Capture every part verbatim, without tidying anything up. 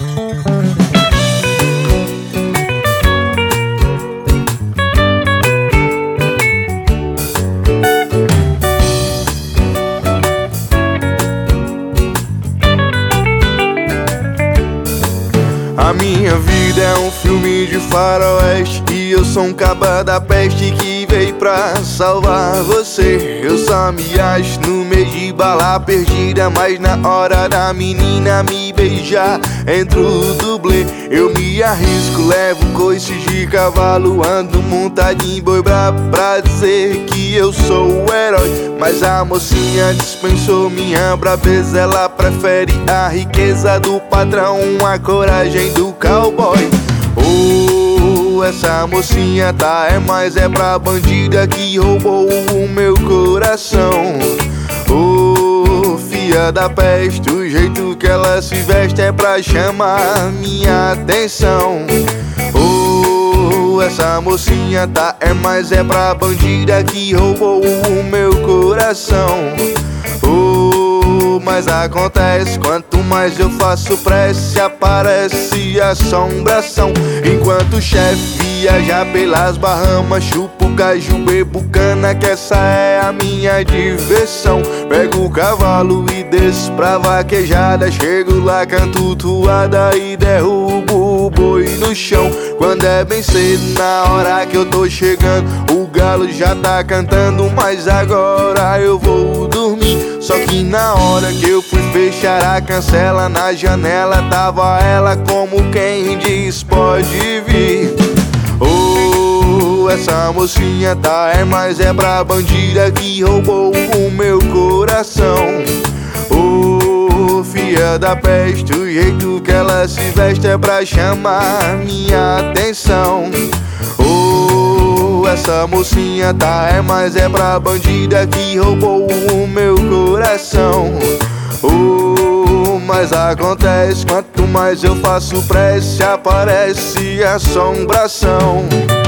A minha vida é um filme de faroeste e eu sou um caba da peste que veio pra salvar você. Eu só me acho no meio de bala perdida, mas na hora da menina me beijar entro o dublê. Eu me arrisco, levo coice de cavalo, ando montadinho em boi brabo pra dizer que eu sou o herói. Mas a mocinha dispensou minha brabeza, ela prefere a riqueza do patrão, a coragem do cowboy. Oh, essa mocinha tá é mais é pra bandida que roubou o meu coração. Oh, filha da peste, o jeito que ela se veste é pra chamar minha atenção. Oh, essa mocinha tá é mais é pra bandida que roubou o meu coração. Oh, mas acontece, quanto mais eu faço prece, aparece assombração. Enquanto o chefe viaja pelas Bahamas, chupo caju, bebo cana, que essa é a minha diversão. Pego o cavalo e desço pra vaquejada, chego lá, canto toada e derrubo o boi no chão. Quando é bem cedo, na hora que eu tô chegando, o galo já tá cantando, mas agora eu vou dormir. Só que na hora que eu fui fechar a cancela, na janela tava ela como quem diz pode vir. Oh, essa mocinha tá é mais é pra bandida que roubou o meu coração. Oh, filha da peste, o jeito que ela se veste é pra chamar minha atenção. Oh, essa mocinha tá é mais é pra bandida que roubou o meu coração. Oh, mas acontece, quanto mais eu faço prece, aparece assombração.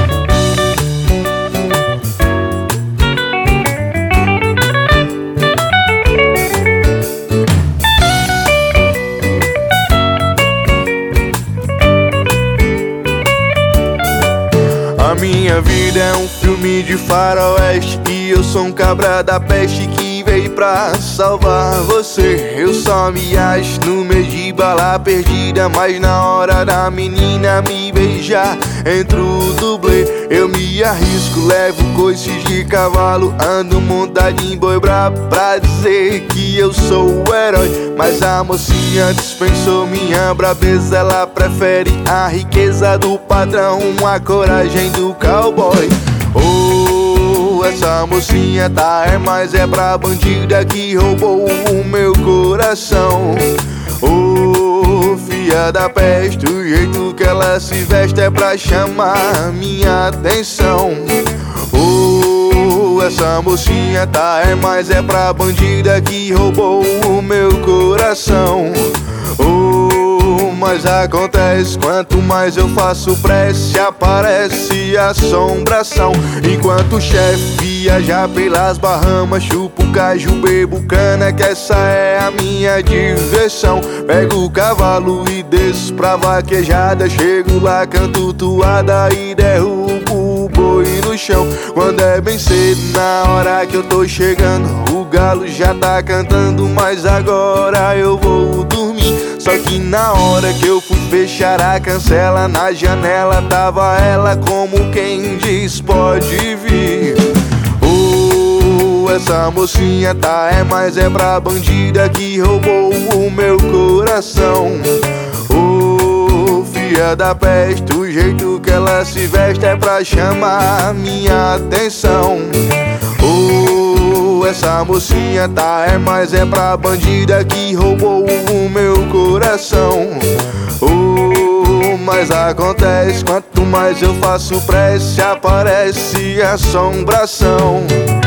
A minha vida é um filme de faroeste e eu sou um cabra da peste que veio pra salvar você. Eu só me acho no meio de bala perdida, mas na hora da menina me beijar entro o dublê. Eu me arrisco, levo coices de cavalo, ando montadinho em boi brabo pra dizer que eu sou o herói. Mas a mocinha dispensou minha brabeza, ela prefere a riqueza do patrão, a coragem do cowboy. Oh, essa mocinha tá é mais é pra bandida que roubou o meu coração. Oh, filha da peste, o jeito que ela se veste é pra chamar minha atenção. Oh, essa mocinha tá é mais é pra bandida que roubou o meu coração. Oh, mas acontece, quanto mais eu faço prece, aparece assombração. Enquanto o chefe viaja pelas Bahamas, chupo caju, bebo cana, que essa é a minha diversão. Pego o cavalo e desço pra vaquejada, chego lá, canto toada e derrubo o boi no chão. Quando é bem cedo, na hora que eu tô chegando, o galo já tá cantando, mas agora eu vou dormir. Só que na hora que eu fui fechar a cancela, na janela tava ela como quem diz pode vir. Oh, essa mocinha tá é mais é pra bandida que roubou o meu coração. Oh, filha da peste, o jeito que ela se veste é pra chamar minha atenção. Oh, essa mocinha tá é mais é pra bandida que roubou o meu coração. Oh, mas acontece, quanto mais eu faço prece, aparece assombração.